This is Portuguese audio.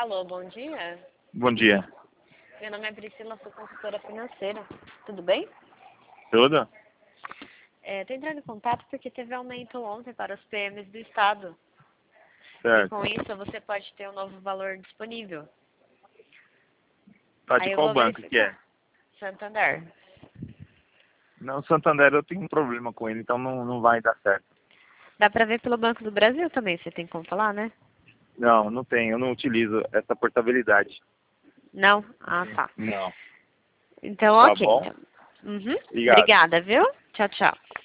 Alô, bom dia. Bom dia. Meu nome é Priscila, sou consultora financeira. Tudo bem? Tudo? Estou entrando em contato porque teve aumento ontem para os PMs do Estado. E Certo. com isso você pode ter um novo valor disponível. Tá Aí de eu qual vou banco que é? verificar. Santander. Não, Santander eu tenho um problema com ele, então não vai dar certo. Dá para ver pelo Banco do Brasil também, você tem como falar, né? Não tenho, eu não utilizo essa portabilidade. Não? Ah, tá. Não. Então, Tá ok. bom? Uhum. Obrigado. Obrigada, viu? Tchau, tchau.